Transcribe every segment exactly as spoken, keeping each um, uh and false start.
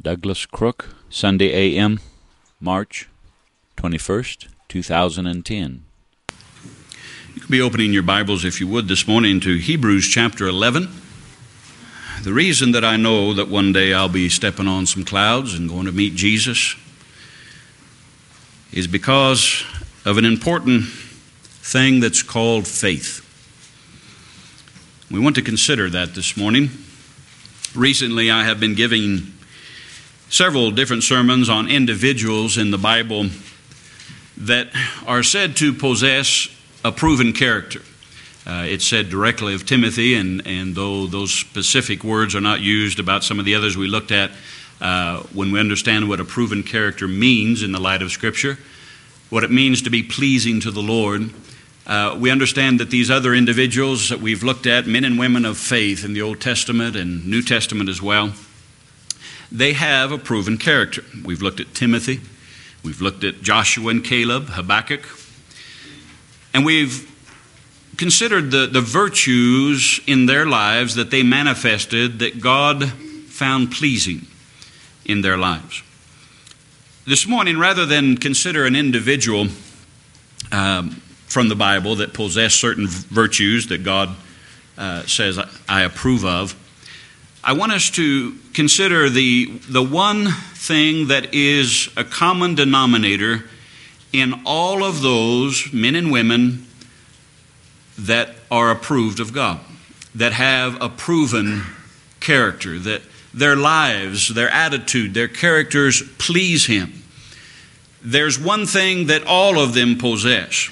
Douglas Crook, Sunday A M, March twenty-first, two thousand ten. You could be opening your Bibles, if you would, this morning to Hebrews chapter eleven. The reason that I know that one day I'll be stepping on some clouds and going to meet Jesus is because of an important thing that's called faith. We want to consider that this morning. Recently, I have been giving several different sermons on individuals in the Bible that are said to possess a proven character. Uh, it's said directly of Timothy, and, and though those specific words are not used about some of the others we looked at, uh, when we understand what a proven character means in the light of Scripture, what it means to be pleasing to the Lord, uh, we understand that these other individuals that we've looked at, men and women of faith in the Old Testament and New Testament as well, they have a proven character. We've looked at Timothy, we've looked at Joshua and Caleb, Habakkuk, and we've considered the, the virtues in their lives that they manifested that God found pleasing in their lives. This morning, rather than consider an individual um, from the Bible that possess certain virtues that God uh, says I approve of, I want us to consider the, the one thing that is a common denominator in all of those men and women that are approved of God, that have a proven character, that their lives, their attitude, their characters please Him. There's one thing that all of them possess.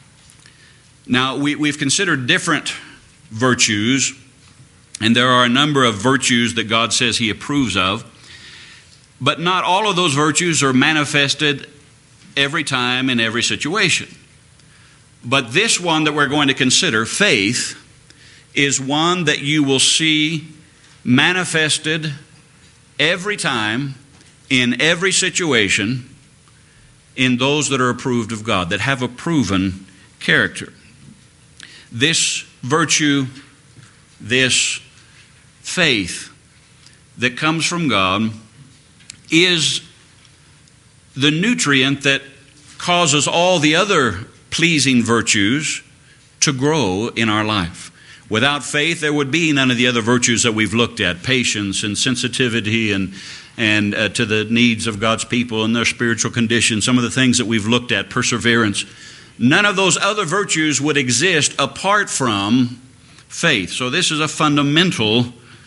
Now, we, we've considered different virtues, and there are a number of virtues that God says He approves of, but not all of those virtues are manifested every time in every situation. But this one that we're going to consider, faith, is one that you will see manifested every time, in every situation, in those that are approved of God, that have a proven character. This virtue, this faith that comes from God is the nutrient that causes all the other pleasing virtues to grow in our life. Without faith, there would be none of the other virtues that we've looked at, patience and sensitivity and, and uh, to the needs of God's people and their spiritual condition, some of the things that we've looked at, perseverance. None of those other virtues would exist apart from faith. So this is a fundamental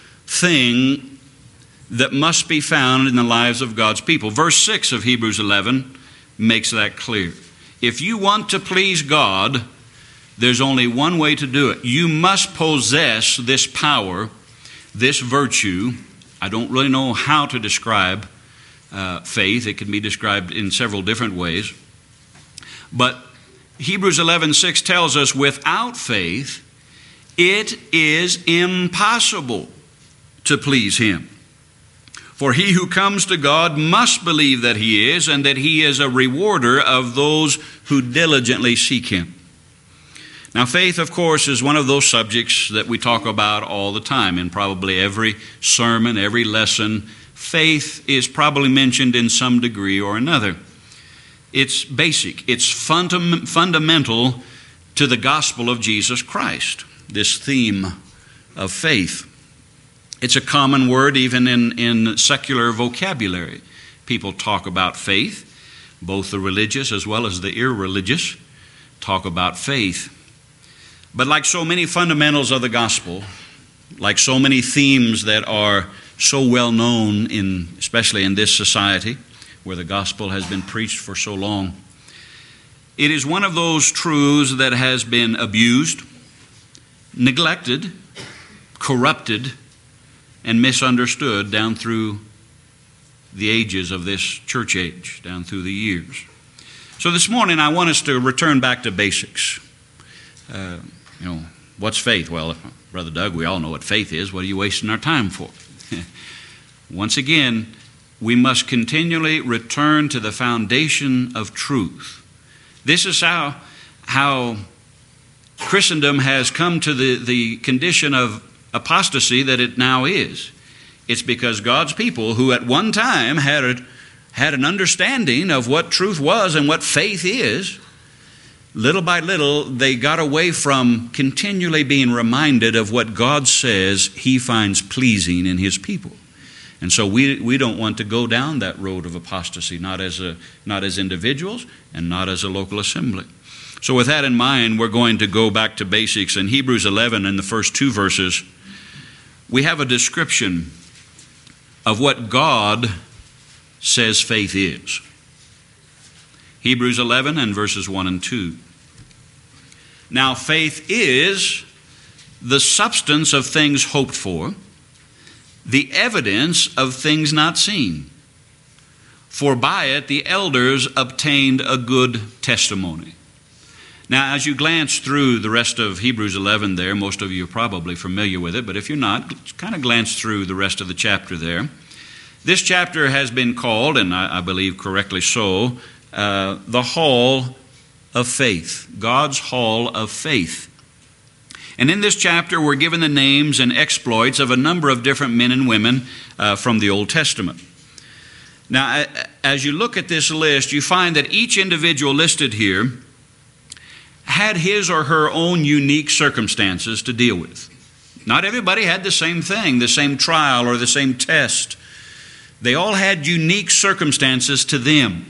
thing that must be found in the lives of God's people. Verse six of Hebrews eleven makes that clear. If you want to please God, there's only one way to do it. You must possess this power, this virtue. I don't really know how to describe uh, faith. It can be described in several different ways. But Hebrews eleven six tells us without faith, it is impossible to please Him. For he who comes to God must believe that He is, and that He is a rewarder of those who diligently seek Him. Now, faith, of course, is one of those subjects that we talk about all the time. In probably every sermon, every lesson, faith is probably mentioned in some degree or another. It's basic. It's fundam- fundamental to the gospel of Jesus Christ, this theme of faith. It's a common word even in, in secular vocabulary. People talk about faith. Both the religious as well as the irreligious talk about faith. But like so many fundamentals of the gospel, like so many themes that are so well known, in, especially in this society where the gospel has been preached for so long, it is one of those truths that has been abused, neglected, corrupted, and misunderstood down through the ages of this church age, down through the years. So this morning I want us to return back to basics. Uh, you know, what's faith? Well, Brother Doug, we all know what faith is. What are you wasting our time for? Once again, we must continually return to the foundation of truth. This is how, how Christendom has come to the, the condition of apostasy that it now is. It's because God's people, who at one time had a, had an understanding of what truth was and what faith is, little by little they got away from continually being reminded of what God says He finds pleasing in His people. And so we we don't want to go down that road of apostasy, not as a not as individuals and not as a local assembly. So with that in mind, we're going to go back to basics. In Hebrews eleven, in the first two verses, we have a description of what God says faith is. Hebrews eleven and verses one and two. Now faith is the substance of things hoped for, the evidence of things not seen. For by it the elders obtained a good testimony. Now, as you glance through the rest of Hebrews eleven there, most of you are probably familiar with it, but if you're not, kind of glance through the rest of the chapter there. This chapter has been called, and I, I believe correctly so, uh, the Hall of Faith, God's Hall of Faith. And in this chapter, we're given the names and exploits of a number of different men and women uh, from the Old Testament. Now, as you look at this list, you find that each individual listed here had his or her own unique circumstances to deal with. Not everybody had the same thing, the same trial or the same test. They all had unique circumstances to them.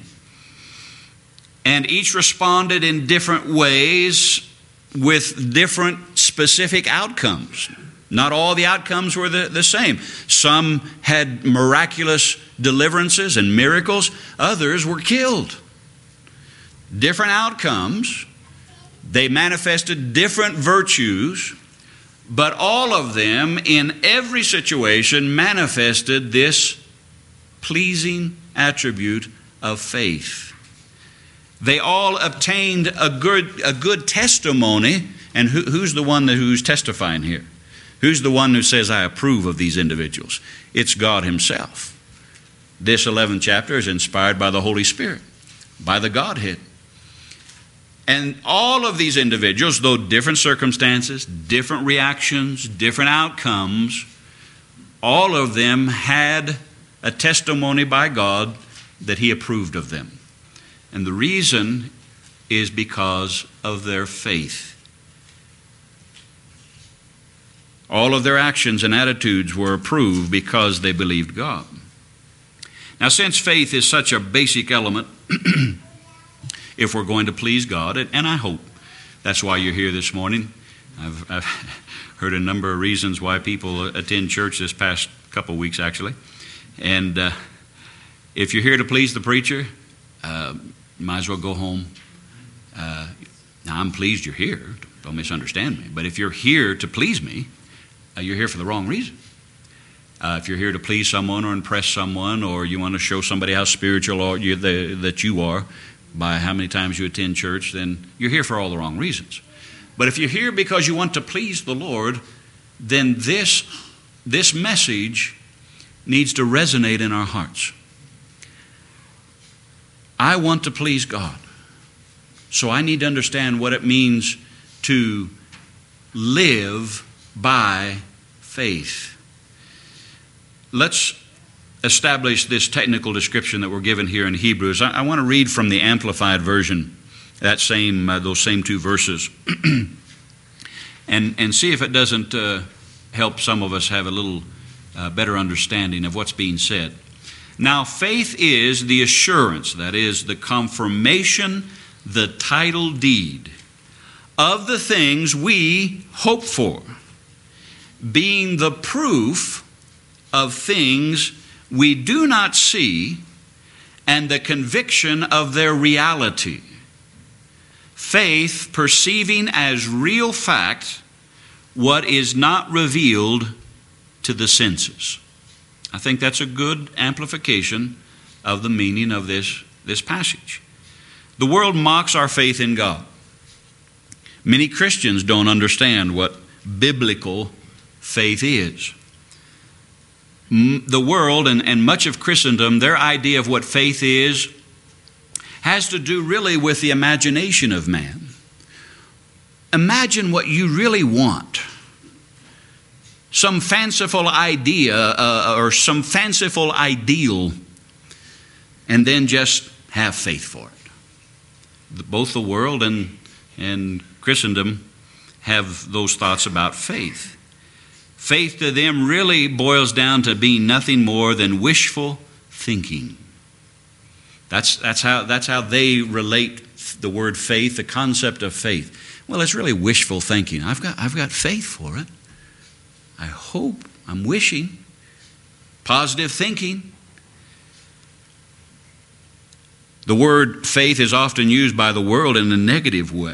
And each responded in different ways with different specific outcomes. Not all the outcomes were the, the same. Some had miraculous deliverances and miracles. Others were killed. Different outcomes. They manifested different virtues, but all of them in every situation manifested this pleasing attribute of faith. They all obtained a good, a good testimony. And who, who's the one that, who's testifying here? Who's the one who says, I approve of these individuals? It's God Himself. This eleventh chapter is inspired by the Holy Spirit, by the Godhead. And all of these individuals, though different circumstances, different reactions, different outcomes, all of them had a testimony by God that He approved of them. And the reason is because of their faith. All of their actions and attitudes were approved because they believed God. Now, since faith is such a basic element, if we're going to please God, and I hope that's why you're here this morning. I've, I've heard a number of reasons why people attend church this past couple of weeks, actually. And uh, if you're here to please the preacher, uh, you might as well go home. Uh, now, I'm pleased you're here. Don't misunderstand me. But if you're here to please me, uh, you're here for the wrong reason. Uh, if you're here to please someone or impress someone, or you want to show somebody how spiritual or you, the, that you are by how many times you attend church, then you're here for all the wrong reasons. But if you're here because you want to please the Lord, then this, this message needs to resonate in our hearts. I want to please God. So I need to understand what it means to live by faith. Let's establish this technical description that we're given here in Hebrews. I, I want to read from the Amplified Version, that same, uh, those same two verses, and and see if it doesn't uh, help some of us have a little uh, better understanding of what's being said. Now, faith is the assurance, that is, the confirmation, the title deed of the things we hope for, being the proof of things we do not see, and the conviction of their reality. Faith perceiving as real fact what is not revealed to the senses. I think that's a good amplification of the meaning of this, this passage. The world mocks our faith in God. Many Christians don't understand what biblical faith is. The world and, and much of Christendom, their idea of what faith is has to do really with the imagination of man. Imagine what you really want. some fanciful idea uh, or some fanciful ideal and then just have faith for it. Both the world and, and Christendom have those thoughts about faith. Faith to them really boils down to being nothing more than wishful thinking. That's, that's, how, that's how they relate the word faith, the concept of faith. Well, it's really wishful thinking. I've got, I've got faith for it. I hope, I'm wishing. Positive thinking. The word faith is often used by the world in a negative way.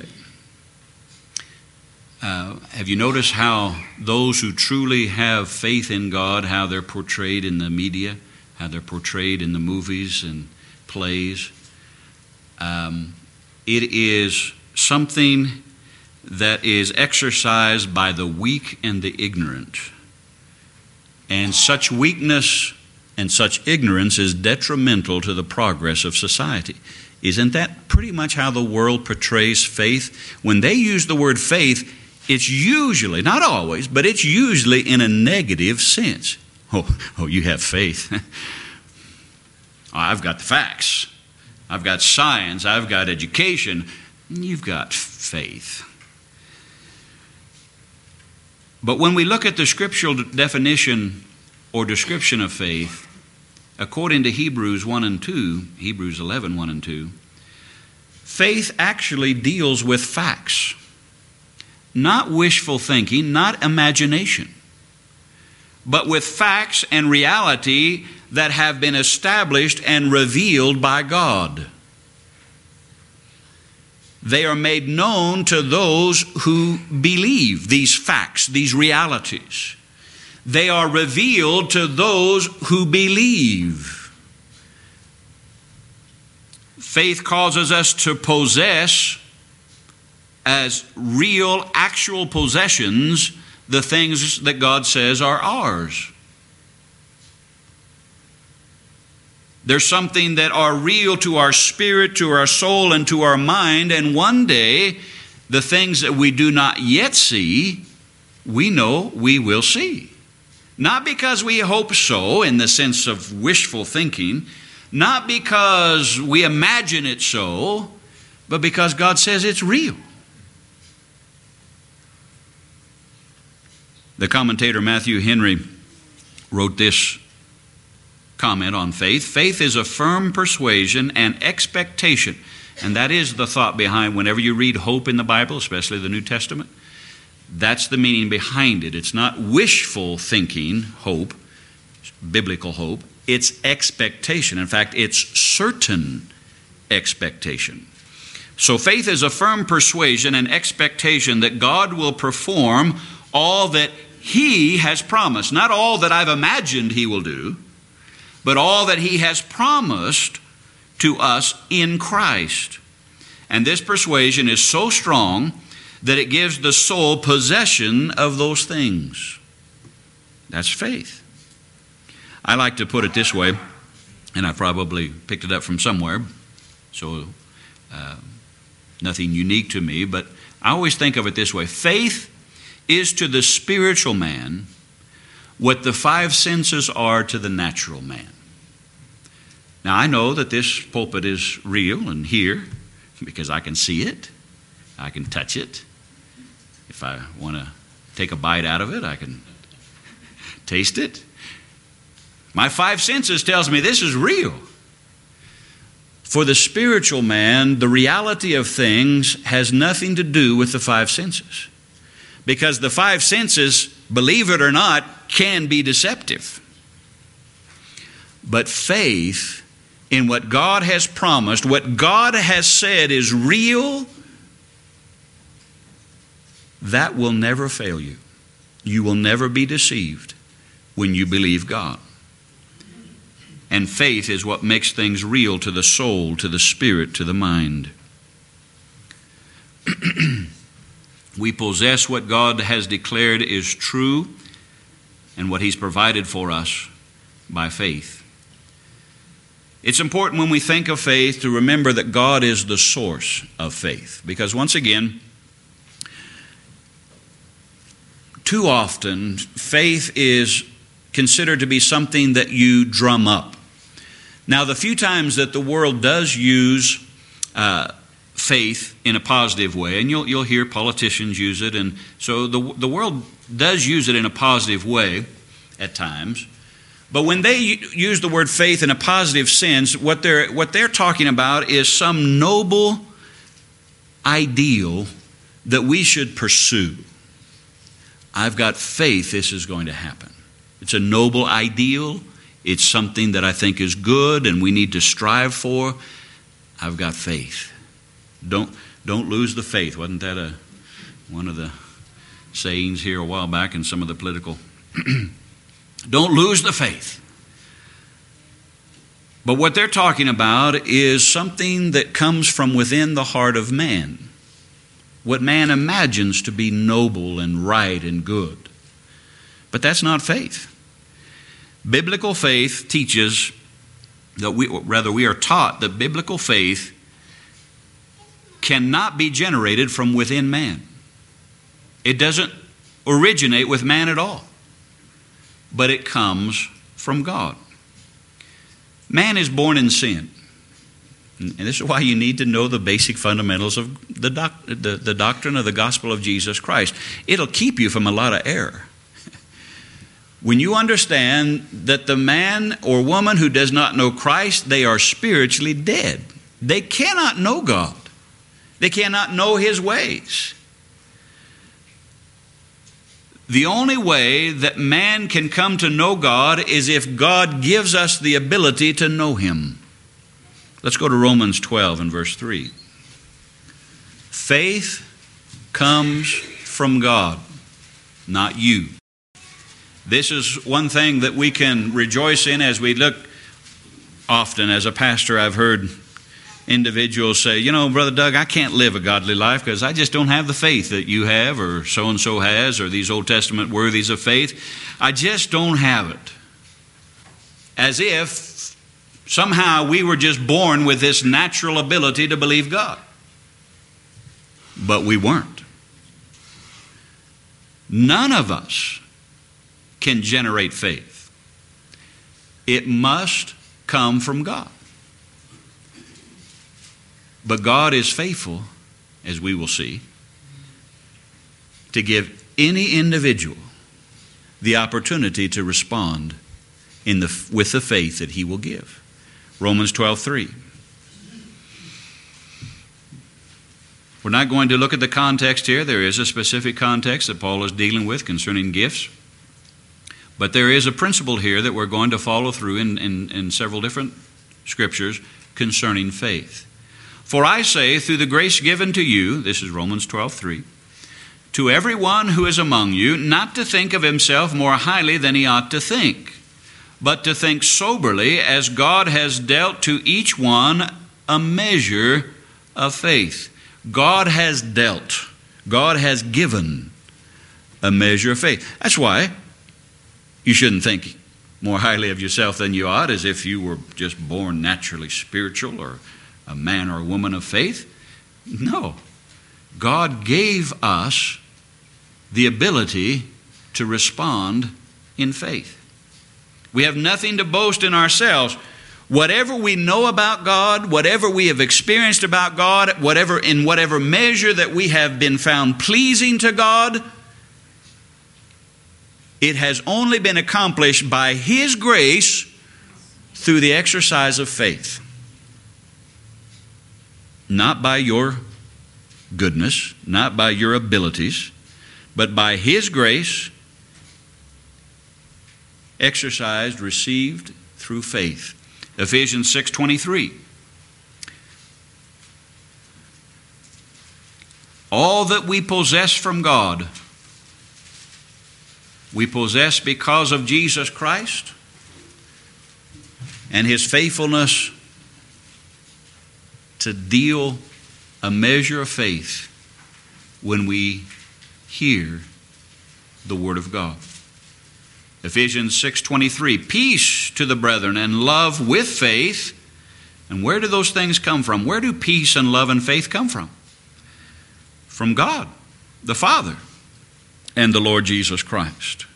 Uh, have you noticed how those who truly have faith in God, how they're portrayed in the media, how they're portrayed in the movies and plays? Um, it is something that is exercised by the weak and the ignorant. And such weakness and such ignorance is detrimental to the progress of society. Isn't that pretty much how the world portrays faith? When they use the word faith, it's usually, not always, but it's usually in a negative sense. Oh, oh, you have faith. Oh, I've got the facts. I've got science. I've got education. You've got faith. But when we look at the scriptural definition or description of faith, according to Hebrews one and two, Hebrews eleven, one and two, faith actually deals with facts. Not wishful thinking, not imagination, but with facts and reality that have been established and revealed by God. They are made known to those who believe these facts, these realities. They are revealed to those who believe. Faith causes us to possess as real, actual possessions the things that God says are ours. There's something that are real to our spirit, to our soul, and to our mind, and one day, the things that we do not yet see, we know we will see. Not because we hope so, in the sense of wishful thinking, not because we imagine it so, but because God says it's real. The commentator Matthew Henry wrote this comment on faith. Faith is a firm persuasion and expectation. And that is the thought behind whenever you read hope in the Bible, especially the New Testament. That's the meaning behind it. It's not wishful thinking hope, biblical hope. It's expectation. In fact, it's certain expectation. So faith is a firm persuasion and expectation that God will perform all that He has promised. Not all that I've imagined He will do, but all that He has promised to us in Christ. And this persuasion is so strong that it gives the soul possession of those things. That's faith. I like to put it this way, and I probably picked it up from somewhere, so uh, nothing unique to me, but I always think of it this way. Faith is to the spiritual man what the five senses are to the natural man. Now, I know that this pulpit is real and here because I can see it. I can touch it. If I want to take a bite out of it, I can taste it. My five senses tells me this is real. For the spiritual man, the reality of things has nothing to do with the five senses. Because the five senses, believe it or not, can be deceptive. But faith in what God has promised, what God has said is real, that will never fail you. You will never be deceived when you believe God. And faith is what makes things real to the soul, to the spirit, to the mind. We possess what God has declared is true and what He's provided for us by faith. It's important when we think of faith to remember that God is the source of faith. Because once again, too often, faith is considered to be something that you drum up. Now, the few times that the world does use uh, faith in a positive way, and you'll, you'll hear politicians use it, and so the, the world does use it in a positive way at times. But when they use the word faith in a positive sense, what they're, what they're talking about is some noble ideal that we should pursue. I've got faith this is going to happen. It's a noble ideal. It's something that I think is good and we need to strive for. I've got faith. Don't, don't lose the faith. Wasn't that a, one of the sayings here a while back in some of the political... Don't lose the faith. But what they're talking about is something that comes from within the heart of man. What man imagines to be noble and right and good. But that's not faith. Biblical faith teaches that we, rather we are taught that biblical faith cannot be generated from within man. It doesn't originate with man at all. But it comes from God. Man is born in sin. And this is why you need to know the basic fundamentals of the, doc- the, the doctrine of the gospel of Jesus Christ. It'll keep you from a lot of error. When you understand that the man or woman who does not know Christ, they are spiritually dead. They cannot know God. They cannot know His ways. The only way that man can come to know God is if God gives us the ability to know Him. Let's go to Romans twelve and verse three. Faith comes from God, not you. This is one thing that we can rejoice in as we look. Often as a pastor, I've heard individuals say, you know, Brother Doug, I can't live a godly life because I just don't have the faith that you have or so-and-so has or these Old Testament worthies of faith. I just don't have it. As if somehow we were just born with this natural ability to believe God. But we weren't. None of us can generate faith. It must come from God. But God is faithful, as we will see, to give any individual the opportunity to respond in the, with the faith that He will give. Romans twelve three. We're not going to look at the context here. There is a specific context that Paul is dealing with concerning gifts. But there is a principle here that we're going to follow through in, in, in several different scriptures concerning faith. For I say, through the grace given to you, this is Romans twelve three, to everyone who is among you, not to think of himself more highly than he ought to think, but to think soberly, as God has dealt to each one a measure of faith. God has dealt, God has given a measure of faith. That's why you shouldn't think more highly of yourself than you ought, as if you were just born naturally spiritual or a man or a woman of faith. No. God gave us the ability to respond in faith. We have nothing to boast in ourselves. Whatever we know about God, whatever we have experienced about God, whatever in whatever measure that we have been found pleasing to God, it has only been accomplished by His grace through the exercise of faith. Not by your goodness, not by your abilities, but by His grace, exercised, received through faith. Ephesians six twenty-three. All that we possess from God, we possess because of Jesus Christ and His faithfulness to deal a measure of faith when we hear the Word of God. Ephesians six twenty-three, peace to the brethren and love with faith. And where do those things come from? Where do peace and love and faith come from? From God, the Father. and the Lord Jesus Christ.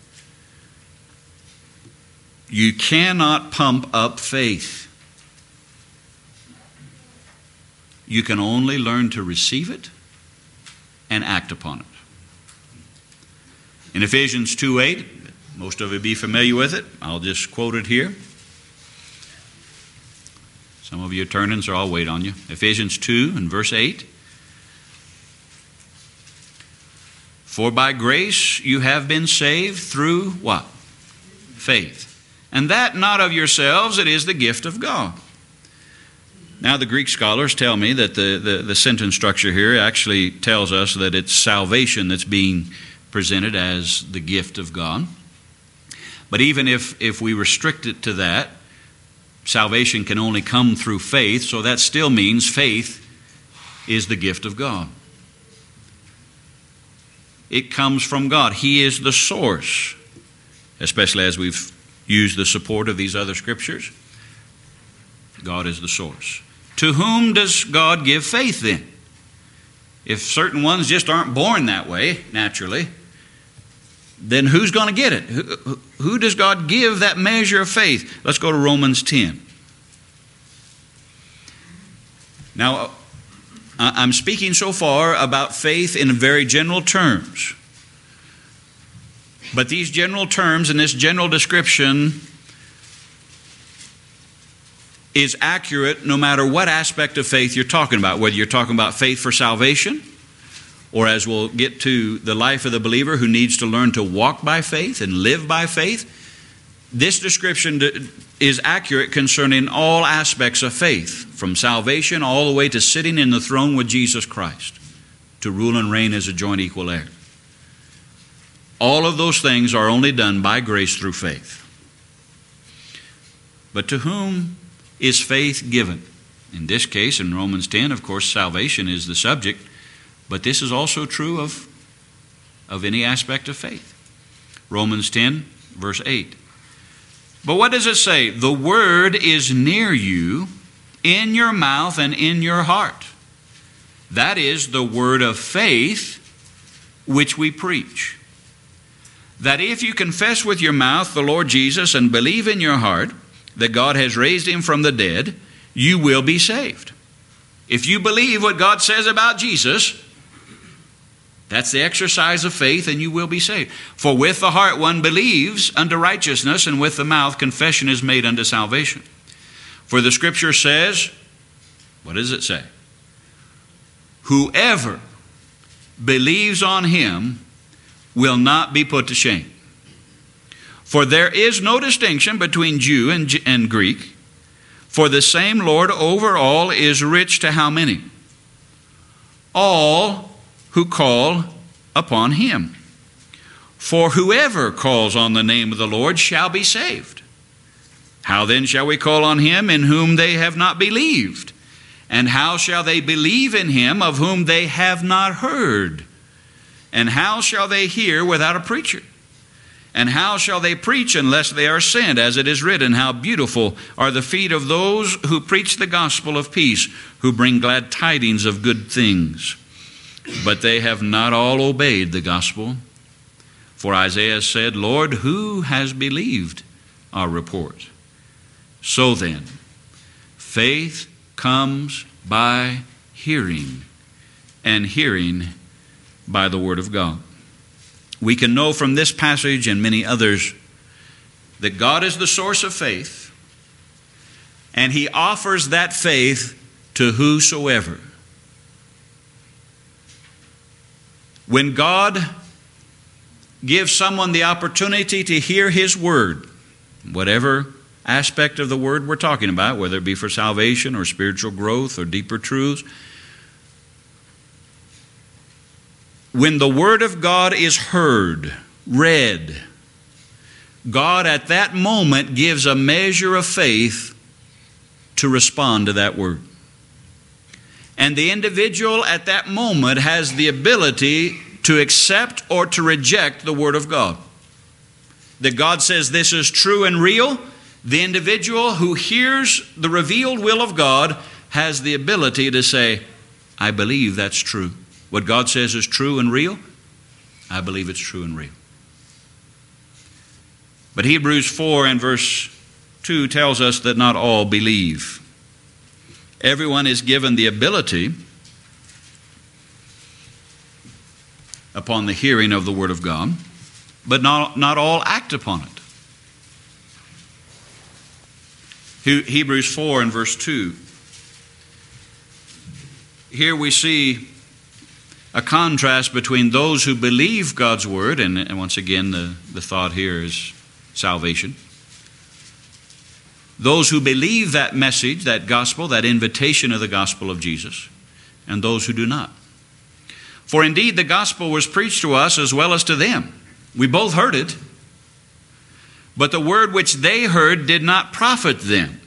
You cannot pump up faith. You can only learn to receive it and act upon it. In Ephesians two eight, most of you be familiar with it. I'll just quote it here. Some of you are turning, so I'll wait on you. Ephesians two and verse eight. For by grace you have been saved through what? Faith. And that not of yourselves, it is the gift of God. Now the Greek scholars tell me that the, the, the sentence structure here actually tells us that it's salvation that's being presented as the gift of God. But even if, if we restrict it to that, salvation can only come through faith, so that still means faith is the gift of God. It comes from God. He is the source, especially as we've used the support of these other scriptures. God is the source. To whom does God give faith then? If certain ones just aren't born that way, naturally, then who's going to get it? Who, who does God give that measure of faith? Let's go to Romans ten. Now, I'm speaking so far about faith in very general terms. But these general terms and this general description is accurate no matter what aspect of faith you're talking about, whether you're talking about faith for salvation, or as we'll get to the life of the believer who needs to learn to walk by faith and live by faith. This description is accurate concerning all aspects of faith, from salvation all the way to sitting in the throne with Jesus Christ, to rule and reign as a joint equal heir. All of those things are only done by grace through faith. But to whom is faith given? In this case, in Romans ten, of course, salvation is the subject, but this is also true of, of any aspect of faith. Romans ten, verse eight. But what does it say? The word is near you, in your mouth and in your heart. That is the word of faith which we preach. That if you confess with your mouth the Lord Jesus and believe in your heart that God has raised him from the dead, you will be saved. If you believe what God says about Jesus, that's the exercise of faith, and you will be saved. For with the heart one believes unto righteousness, and with the mouth confession is made unto salvation. For the scripture says, what does it say? Whoever believes on him will not be put to shame. For there is no distinction between Jew and, and Greek, for the same Lord over all is rich to how many? All who call upon him. For whoever calls on the name of the Lord shall be saved. How then shall we call on him in whom they have not believed? And how shall they believe in him of whom they have not heard? And how shall they hear without a preacher? And how shall they preach unless they are sent? As it is written, how beautiful are the feet of those who preach the gospel of peace, who bring glad tidings of good things. But they have not all obeyed the gospel. For Isaiah said, Lord, who has believed our report? So then, faith comes by hearing, and hearing by the word of God. We can know from this passage and many others that God is the source of faith, and he offers that faith to whosoever. When God gives someone the opportunity to hear his word, whatever aspect of the word we're talking about, whether it be for salvation or spiritual growth or deeper truths, when the word of God is heard, read, God at that moment gives a measure of faith to respond to that word. And the individual at that moment has the ability to accept or to reject the word of God. That God says this is true and real. The individual who hears the revealed will of God has the ability to say, I believe that's true. What God says is true and real. I believe it's true and real. But Hebrews four and verse two tells us that not all believe. Everyone is given the ability upon the hearing of the Word of God, but not, not all act upon it. Hebrews four and verse two. Here we see a contrast between those who believe God's Word, and, and once again the, the thought here is salvation. Those who believe that message, that gospel, that invitation of the gospel of Jesus, and those who do not. For indeed the gospel was preached to us as well as to them. We both heard it, but the word which they heard did not profit them.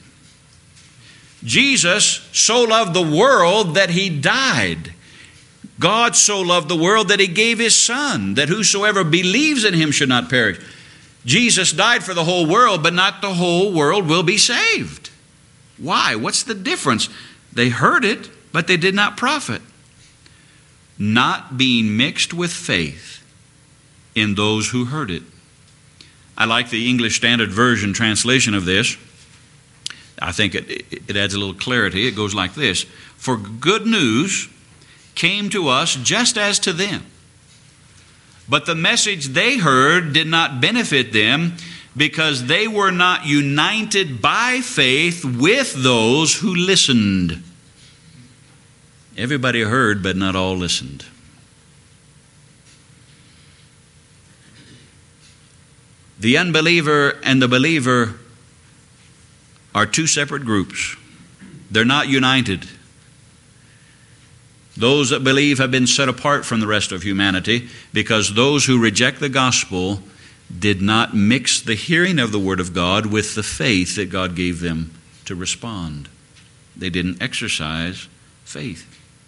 Jesus so loved the world that he died. God so loved the world that he gave his Son, that whosoever believes in him should not perish. Jesus died for the whole world, but not the whole world will be saved. Why? What's the difference? They heard it, but they did not profit. Not being mixed with faith in those who heard it. I like the English Standard Version translation of this. I think it, it adds a little clarity. It goes like this. For good news came to us just as to them. But the message they heard did not benefit them because they were not united by faith with those who listened. Everybody heard, but not all listened. The unbeliever and the believer are two separate groups. They're not united. Those that believe have been set apart from the rest of humanity because those who reject the gospel did not mix the hearing of the Word of God with the faith that God gave them to respond. They didn't exercise faith.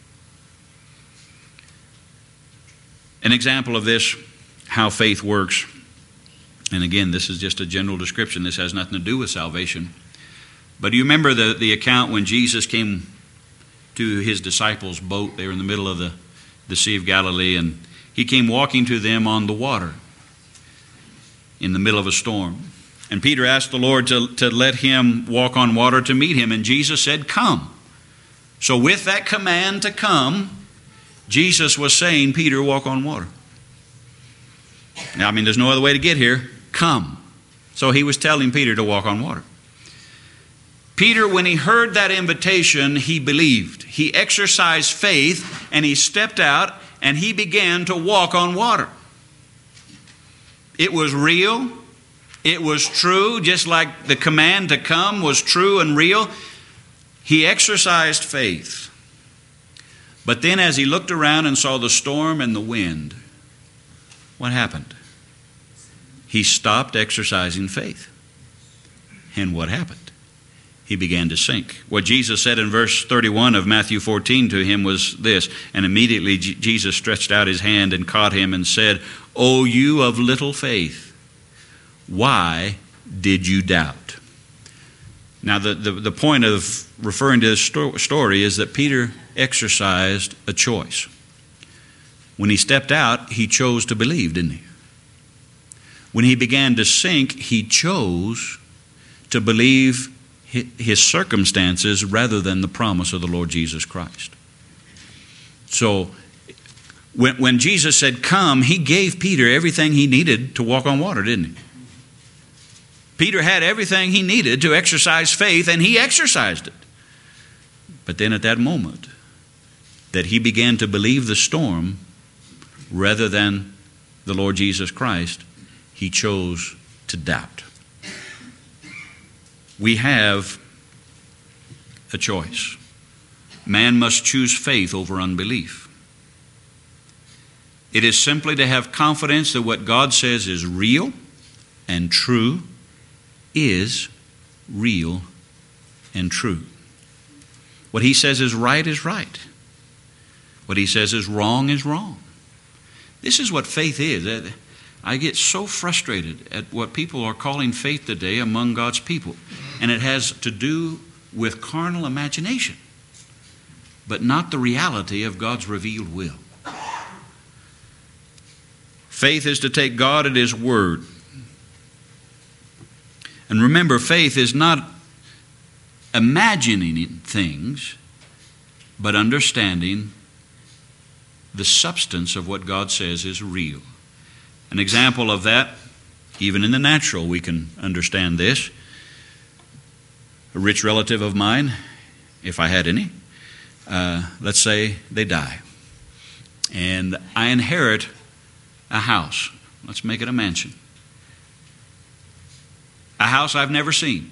An example of this, how faith works, and again, this is just a general description. This has nothing to do with salvation. But do you remember the, the account when Jesus came to his disciples' boat? They were in the middle of the, the Sea of Galilee, and he came walking to them on the water in the middle of a storm. And Peter asked the Lord to, to let him walk on water to meet him, and Jesus said, "Come." So with that command to come, Jesus was saying, Peter, walk on water. Now, I mean, there's no other way to get here. Come. So he was telling Peter to walk on water. Peter, when he heard that invitation, he believed. He exercised faith, and he stepped out, and he began to walk on water. It was real. It was true, just like the command to come was true and real. He exercised faith. But then as he looked around and saw the storm and the wind, what happened? He stopped exercising faith. And what happened? He began to sink. What Jesus said in verse thirty-one of Matthew fourteen to him was this, and immediately J- Jesus stretched out his hand and caught him and said, "O you of little faith, why did you doubt?" Now the, the, the point of referring to this sto- story is that Peter exercised a choice. When he stepped out, he chose to believe, didn't he? When he began to sink, he chose to believe his circumstances rather than the promise of the Lord Jesus Christ. So when, when Jesus said, "Come," he gave Peter everything he needed to walk on water, didn't he? Peter had everything he needed to exercise faith, and he exercised it. But then at that moment that he began to believe the storm rather than the Lord Jesus Christ, he chose to doubt. We have a choice. Man must choose faith over unbelief. It is simply to have confidence that what God says is real and true is real and true. What he says is right is right. What he says is wrong is wrong. This is what faith is. I get so frustrated at what people are calling faith today among God's people. And it has to do with carnal imagination, but not the reality of God's revealed will. Faith is to take God at His word. And remember, faith is not imagining things, but understanding the substance of what God says is real. An example of that, even in the natural, we can understand this. A rich relative of mine, if I had any, uh, let's say they die, and I inherit a house. Let's make it a mansion. A house I've never seen.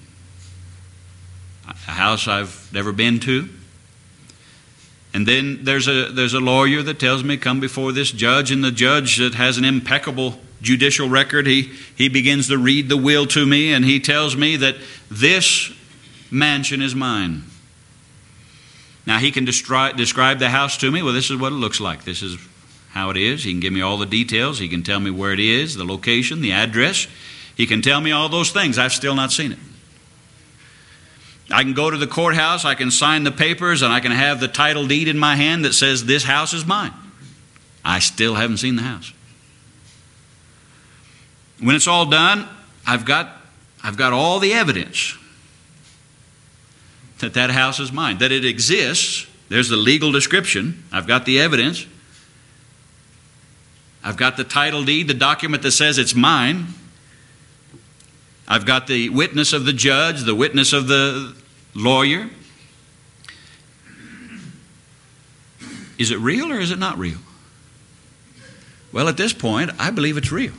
A house I've never been to. And then there's a there's a lawyer that tells me, come before this judge, and the judge that has an impeccable judicial record, he, he begins to read the will to me, and he tells me that this mansion is mine. Now he can destri- describe the house to me. Well, this is what it looks like. This is how it is. He can give me all the details. He can tell me where it is, the location, the address. He can tell me all those things. I've still not seen it. I can go to the courthouse, I can sign the papers, and I can have the title deed in my hand that says this house is mine. I still haven't seen the house. When it's all done, I've got, I've got all the evidence that that house is mine, that it exists. There's the legal description. I've got the evidence. I've got the title deed, the document that says it's mine. I've got the witness of the judge, the witness of the lawyer. Is it real or is it not real? Well, at this point, I believe it's real.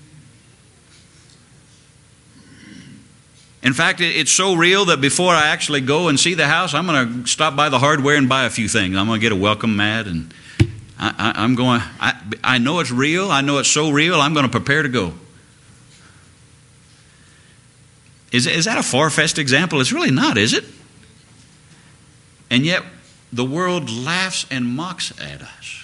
In fact, it's so real that before I actually go and see the house, I'm going to stop by the hardware and buy a few things. I'm going to get a welcome mat, and I, I, I'm going, I, I know it's real. I know it's so real, I'm going to prepare to go. Is, is that a far-fetched example? It's really not, is it? And yet, the world laughs and mocks at us.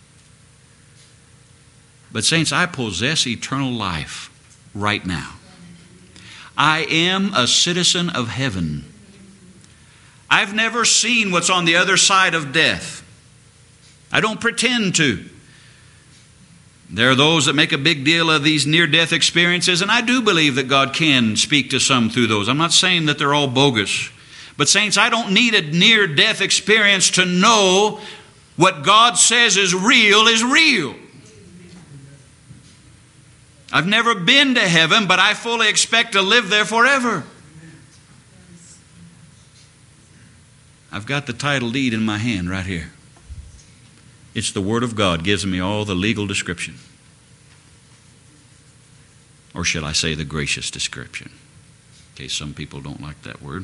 But saints, I possess eternal life right now. I am a citizen of heaven. I've never seen what's on the other side of death. I don't pretend to. There are those that make a big deal of these near-death experiences, and I do believe that God can speak to some through those. I'm not saying that they're all bogus. But saints, I don't need a near-death experience to know what God says is real is real. I've never been to heaven, but I fully expect to live there forever. I've got the title deed in my hand right here. It's the Word of God, gives me all the legal description. Or should I say the gracious description? In case some people don't like that word.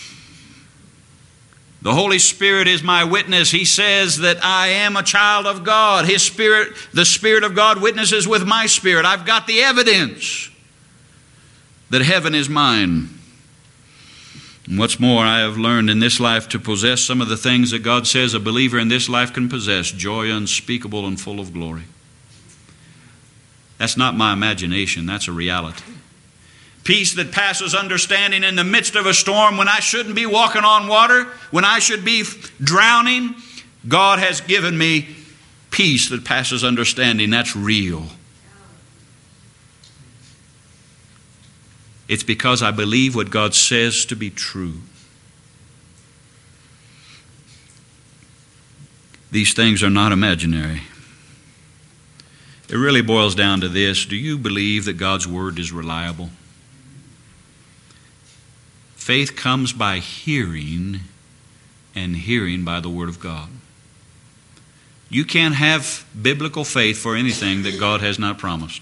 The Holy Spirit is my witness. He says that I am a child of God. His Spirit, the Spirit of God witnesses with my spirit. I've got the evidence that heaven is mine. And what's more, I have learned in this life to possess some of the things that God says a believer in this life can possess. Joy unspeakable and full of glory. That's not my imagination. That's a reality. Peace that passes understanding in the midst of a storm when I shouldn't be walking on water, when I should be drowning. God has given me peace that passes understanding. That's real. It's because I believe what God says to be true. These things are not imaginary. It really boils down to this. Do you believe that God's Word is reliable? Faith comes by hearing, and hearing by the Word of God. You can't have biblical faith for anything that God has not promised.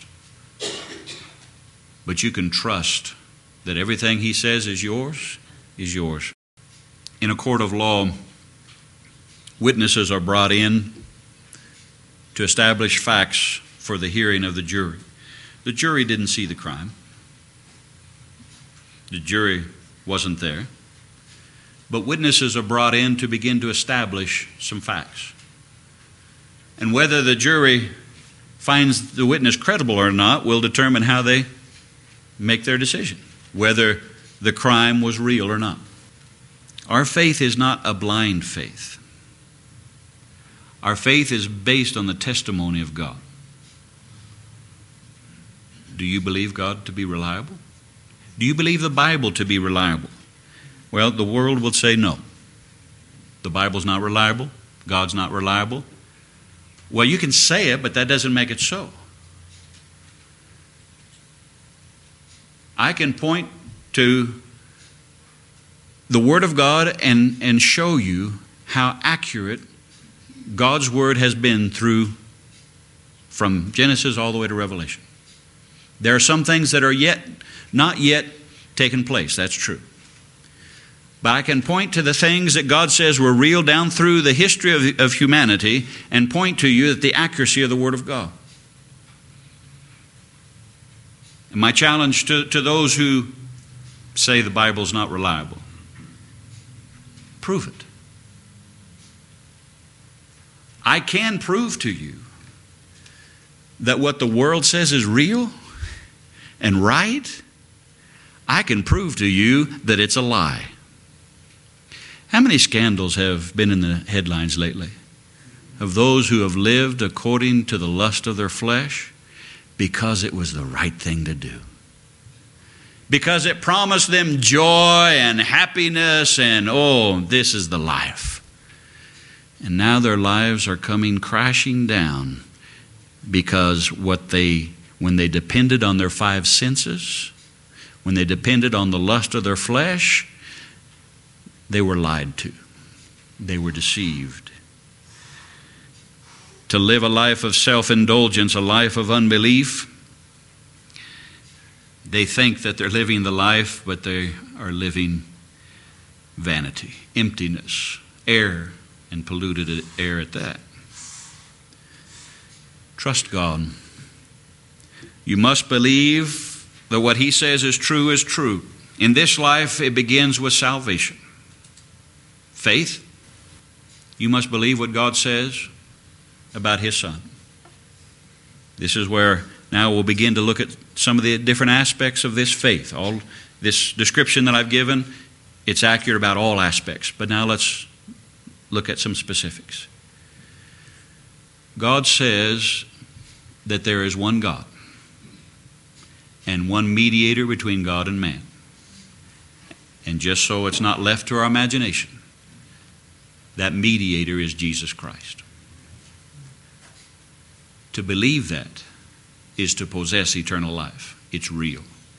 But you can trust that everything He says is yours, is yours. In a court of law, witnesses are brought in to establish facts for the hearing of the jury. The jury didn't see the crime. The jury wasn't there. But witnesses are brought in to begin to establish some facts. And whether the jury finds the witness credible or not will determine how they make their decision, whether the crime was real or not. Our faith is not a blind faith. Our faith is based on the testimony of God. Do you believe God to be reliable? Do you believe the Bible to be reliable? Well, the world will say no. The Bible's not reliable. God's not reliable. Well, you can say it, but that doesn't make it so. I can point to the Word of God and, and show you how accurate God's Word has been through from Genesis all the way to Revelation. There are some things that are yet not yet taken place. That's true. But I can point to the things that God says were real down through the history of, of humanity and point to you that the accuracy of the Word of God. And my challenge to, to those who say the Bible's not reliable, prove it. I can prove to you that what the world says is real and right. I can prove to you that it's a lie. How many scandals have been in the headlines lately of those who have lived according to the lust of their flesh because it was the right thing to do? Because it promised them joy and happiness and, oh, this is the life. And now their lives are coming crashing down because what they, when they depended on their five senses, when they depended on the lust of their flesh, they were lied to. They were deceived. To live a life of self-indulgence, a life of unbelief, they think that they're living the life, but they are living vanity, emptiness, air, and polluted air at that. Trust God. You must believe that what He says is true is true. In this life, it begins with salvation. Faith. You must believe what God says about His Son. This is where now we'll begin to look at some of the different aspects of this faith. All this description that I've given, it's accurate about all aspects. But now let's look at some specifics. God says that there is one God and one mediator between God and man. And just so it's not left to our imagination, that mediator is Jesus Christ. To believe that is to possess eternal life. It's real.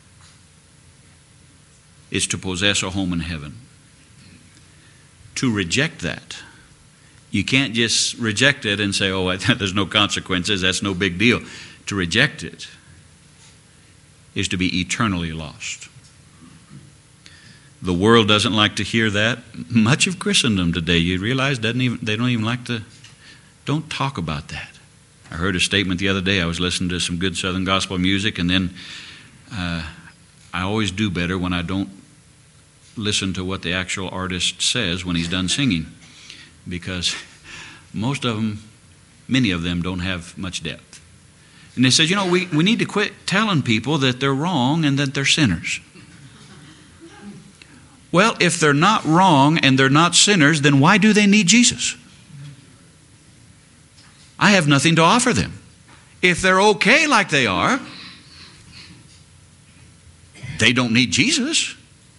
It's to possess a home in heaven. To reject that, you can't just reject it and say, oh, there's no consequences, that's no big deal. To reject it is to be eternally lost. The world doesn't like to hear that. Much of Christendom today, you realize, doesn't even they don't even like to, don't talk about that. I heard a statement the other day. I was listening to some good Southern gospel music, and then uh, I always do better when I don't listen to what the actual artist says when he's done singing, because most of them, many of them, don't have much depth. And they said, you know, we, we need to quit telling people that they're wrong and that they're sinners. Well, if they're not wrong and they're not sinners, then why do they need Jesus? I have nothing to offer them. If they're okay like they are, they don't need Jesus.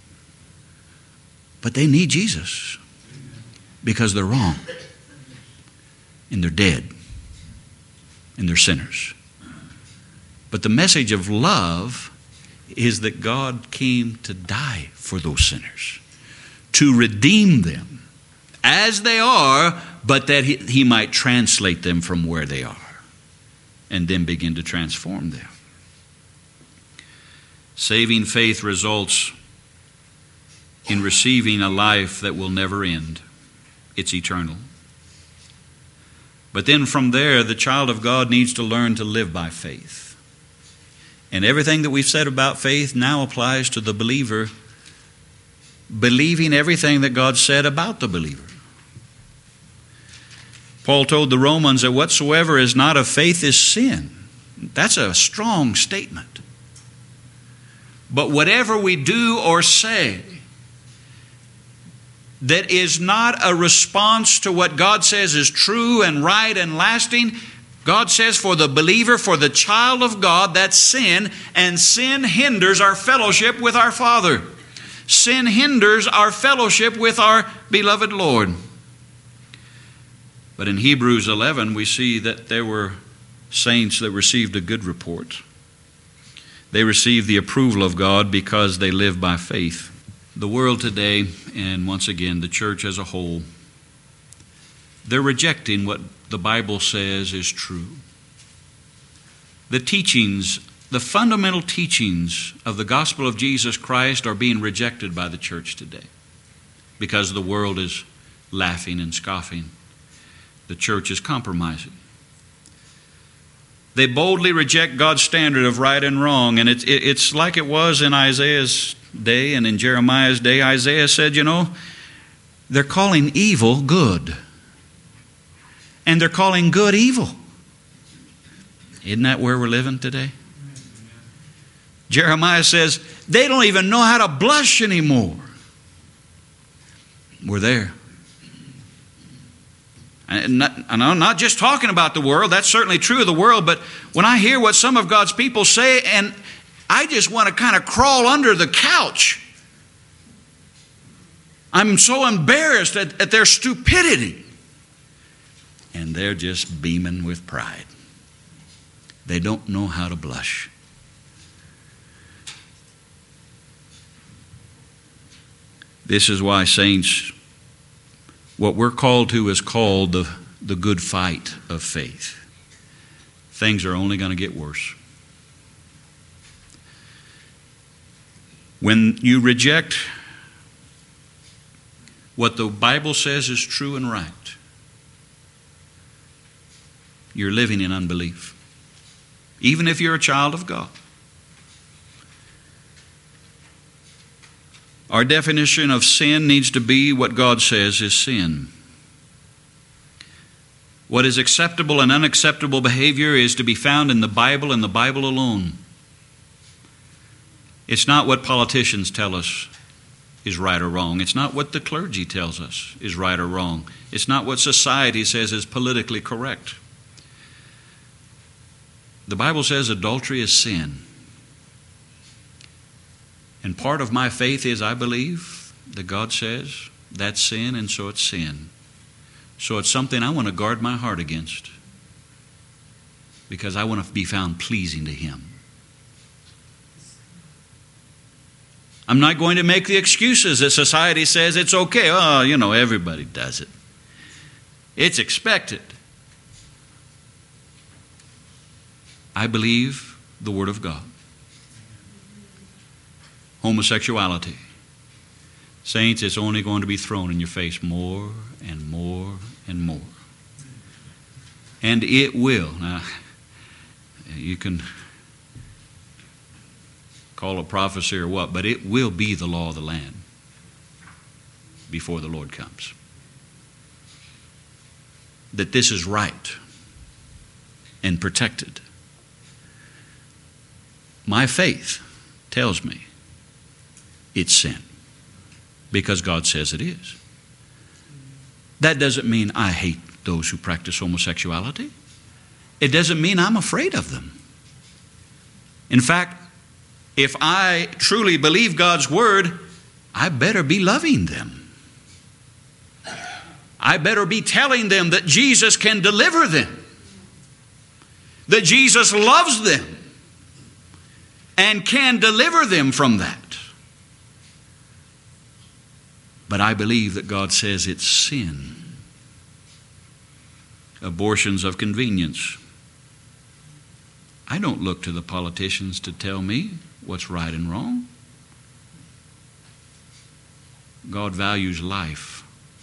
But they need Jesus because they're wrong and they're dead and they're sinners. But the message of love is that God came to die for those sinners, to redeem them as they are, but that he, he might translate them from where they are and then begin to transform them. Saving faith results in receiving a life that will never end. It's eternal. But then from there, the child of God needs to learn to live by faith. And everything that we've said about faith now applies to the believer, believing everything that God said about the believer. Paul told the Romans that whatsoever is not of faith is sin. That's a strong statement. But whatever we do or say that is not a response to what God says is true and right and lasting, God says for the believer, for the child of God, that's sin, and sin hinders our fellowship with our Father. Sin hinders our fellowship with our beloved Lord. But in Hebrews eleven, we see that there were saints that received a good report. They received the approval of God because they live by faith. The world today, and once again the church as a whole, they're rejecting what the Bible says is true. The teachings, the fundamental teachings of the gospel of Jesus Christ are being rejected by the church today because the world is laughing and scoffing. The church is compromising. They boldly reject God's standard of right and wrong, and it, it, it's like it was in Isaiah's day and in Jeremiah's day. Isaiah said, you know, they're calling evil good. And they're calling good evil. Isn't that where we're living today? Jeremiah says they don't even know how to blush anymore. We're there. And not, I'm not just talking about the world. That's certainly true of the world. But when I hear what some of God's people say, and I just want to kind of crawl under the couch. I'm so embarrassed at, at their stupidity. And they're just beaming with pride. They don't know how to blush. This is why, saints, what we're called to is called the, the good fight of faith. Things are only going to get worse. When you reject what the Bible says is true and right, you're living in unbelief. Even if you're a child of God. Our definition of sin needs to be what God says is sin. What is acceptable and unacceptable behavior is to be found in the Bible and the Bible alone. It's not what politicians tell us is right or wrong. It's not what the clergy tells us is right or wrong. It's not what society says is politically correct. The Bible says adultery is sin. And part of my faith is I believe that God says that's sin, and so it's sin. So it's something I want to guard my heart against because I want to be found pleasing to Him. I'm not going to make the excuses that society says it's okay. Oh, you know, everybody does it. It's expected. I believe the Word of God. Homosexuality. Saints, it's only going to be thrown in your face more and more and more. And it will. Now, you can call it prophecy or what, but it will be the law of the land before the Lord comes. That this is right and protected. My faith tells me it's sin because God says it is. That doesn't mean I hate those who practice homosexuality. It doesn't mean I'm afraid of them. In fact, if I truly believe God's Word, I better be loving them. I better be telling them that Jesus can deliver them, that Jesus loves them, and can deliver them from that. But I believe that God says it's sin. Abortions of convenience. I don't look to the politicians to tell me what's right and wrong. God values life.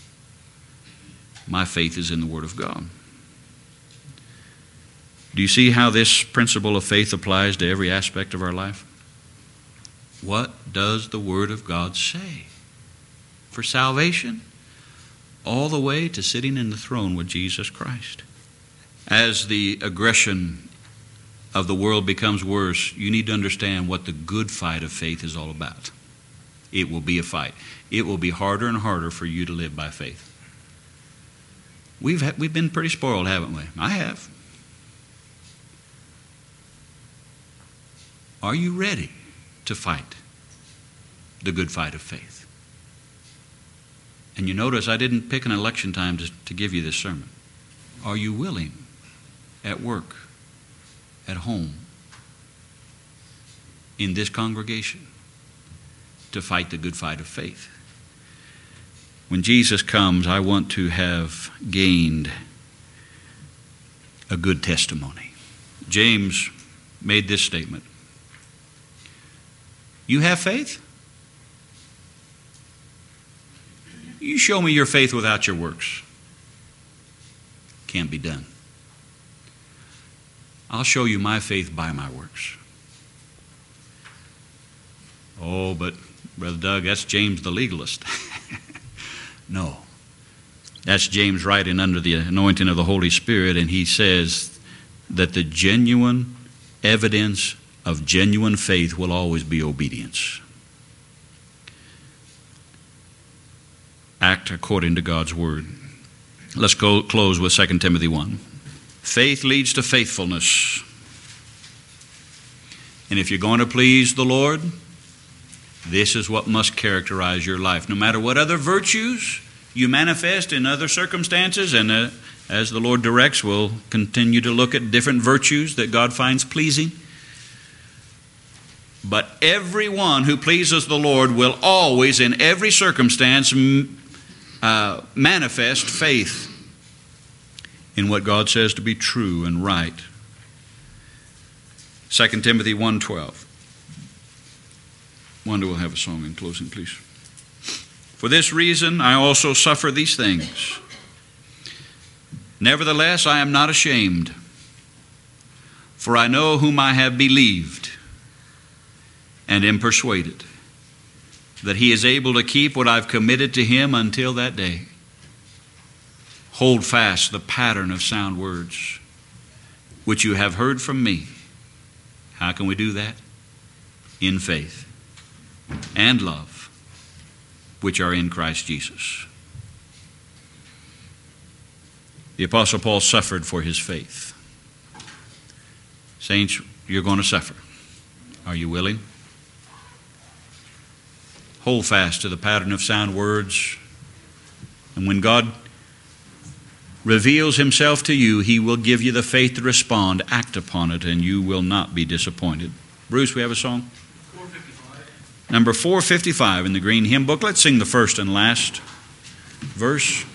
My faith is in the Word of God. Do you see how this principle of faith applies to every aspect of our life? What does the Word of God say? For salvation, all the way to sitting in the throne with Jesus Christ. As the aggression of the world becomes worse, you need to understand what the good fight of faith is all about. It will be a fight. It will be harder and harder for you to live by faith. We've, ha- we've been pretty spoiled, haven't we? I have. Are you ready to fight the good fight of faith? And you notice I didn't pick an election time to, to give you this sermon. Are you willing at work, at home, in this congregation to fight the good fight of faith? When Jesus comes, I want to have gained a good testimony. James made this statement. You have faith? You show me your faith without your works. Can't be done. I'll show you my faith by my works. Oh, but Brother Doug, that's James the legalist. No. That's James writing under the anointing of the Holy Spirit, and he says that the genuine evidence of genuine faith will always be obedience. Act according to God's Word. Let's go close with Second Timothy one. Faith leads to faithfulness. And if you're going to please the Lord, this is what must characterize your life. No matter what other virtues you manifest in other circumstances, and uh, as the Lord directs, we'll continue to look at different virtues that God finds pleasing. But everyone who pleases the Lord will always, in every circumstance, uh, manifest faith in what God says to be true and right. Second Timothy one twelve. Wonder we'll have a song in closing, please. For this reason I also suffer these things. Nevertheless, I am not ashamed, for I know whom I have believed, and am persuaded that he is able to keep what I've committed to him until that day. Hold fast the pattern of sound words which you have heard from me. How can we do that? In faith and love, which are in Christ Jesus. The Apostle Paul suffered for his faith. Saints, you're going to suffer. Are you willing? Hold fast to the pattern of sound words. And when God reveals himself to you, he will give you the faith to respond. Act upon it, and you will not be disappointed. Bruce, we have a song? four fifty-five. Number four fifty-five in the green hymn book. Let's sing the first and last verse.